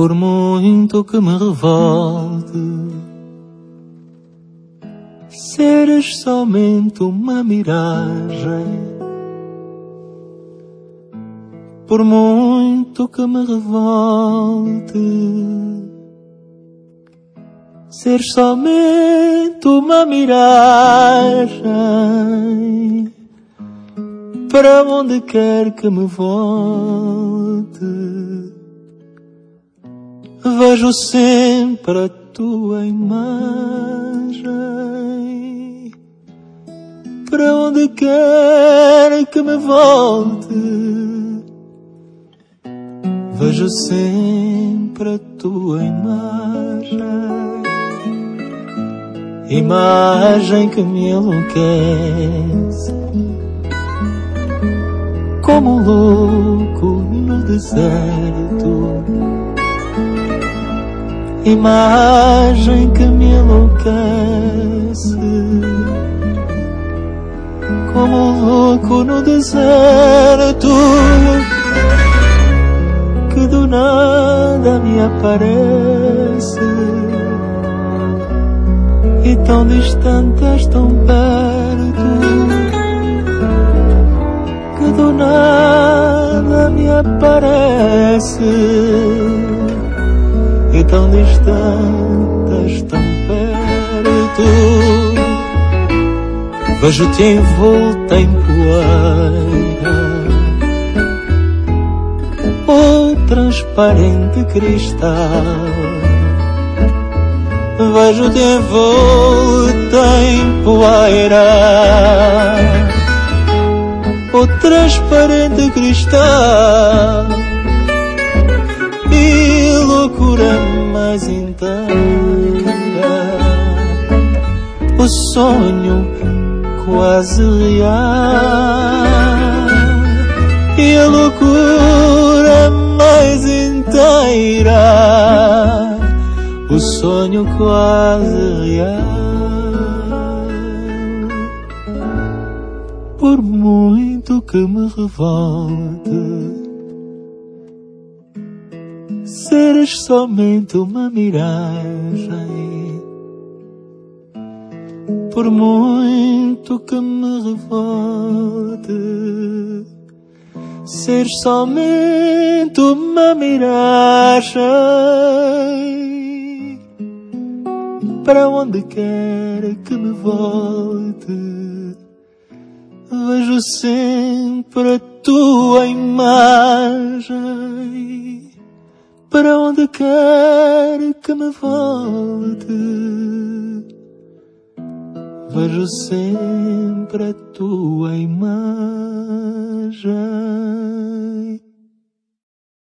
Por muito que me revolte, seres somente uma miragem. Por muito que me revolte, seres somente uma miragem. Para onde quer que me volte, vejo sempre a tua imagem. Para onde quer que me volte, vejo sempre a tua imagem. Imagem que me enlouquece, como um louco no deserto. Imagem que me enlouquece, como um louco no deserto, que do nada me aparece, e tão distantes, tão perto, que do nada me aparece, e tão distantes, tão perto. Vejo-te envolta em poeira, ou transparente cristal. Vejo-te envolta em poeira, ou transparente cristal. E loucura mais inteira, o sonho quase real. E a loucura mais inteira, o sonho quase real. Por muito que me revolte, seres somente uma miragem. Por muito que me revolte, seres somente uma miragem. Para onde quer que me volte, vejo sempre a tua imagem. Para onde quer que me volte, vejo sempre a tua imagem.